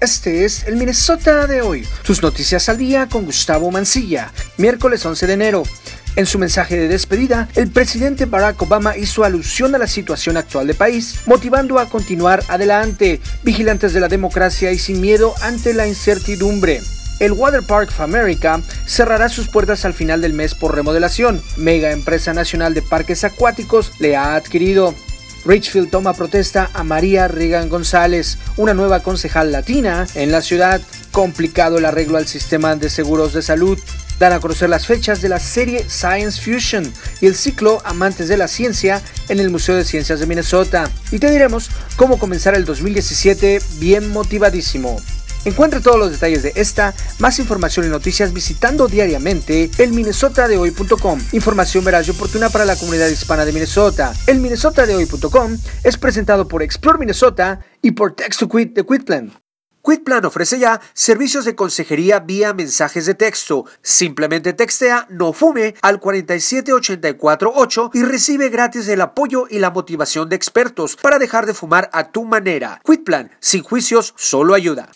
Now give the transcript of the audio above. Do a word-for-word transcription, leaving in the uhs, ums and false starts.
Este es el Minnesota de hoy. Tus noticias al día con Gustavo Mancilla. Miércoles once de enero. En su mensaje de despedida, el presidente Barack Obama hizo alusión a la situación actual del país, motivando a continuar adelante, vigilantes de la democracia y sin miedo ante la incertidumbre. El Water Park of America cerrará sus puertas al final del mes por remodelación. Mega empresa nacional de parques acuáticos le ha adquirido. Richfield toma protesta a María Reagan González, una nueva concejal latina en la ciudad. Complicado el arreglo al sistema de seguros de salud. Dan a conocer las fechas de la serie Science Fusion y el ciclo Amantes de la Ciencia en el Museo de Ciencias de Minnesota. Y te diremos cómo comenzar el dos mil diecisiete bien motivadísimo. Encuentra todos los detalles de esta, más información y noticias visitando diariamente el minnesota de hoy punto com. Información veraz y oportuna para la comunidad hispana de Minnesota. El minnesota de hoy punto com es presentado por Explore Minnesota y por Text to Quit de Quitplan. Quitplan ofrece ya servicios de consejería vía mensajes de texto. Simplemente textea "no fume" al cuatro siete ocho cuatro ocho y recibe gratis el apoyo y la motivación de expertos para dejar de fumar a tu manera. Quitplan, sin juicios, solo ayuda.